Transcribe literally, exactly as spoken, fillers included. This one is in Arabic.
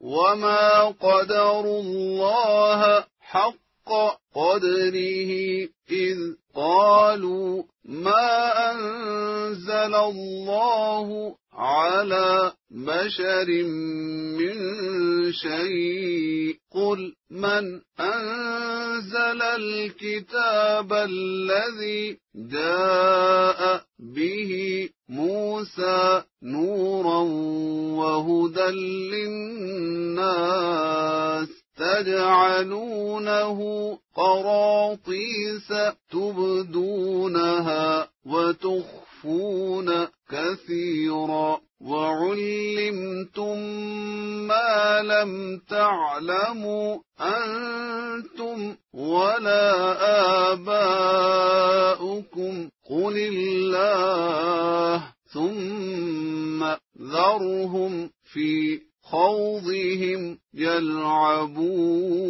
وما قدروا الله حق قدره إذ قالوا ما أنزل الله على بشر من شيء قل من أنزل الكتاب الذي جاء به موسى نورا وهدى للناس تجعلونه قراطيس تبدونها وتخفون كثيرا وعلمتم ما لم تعلموا أنتم ولا آباؤكم قل الله ثم ذرهم في خوضهم يلعبون.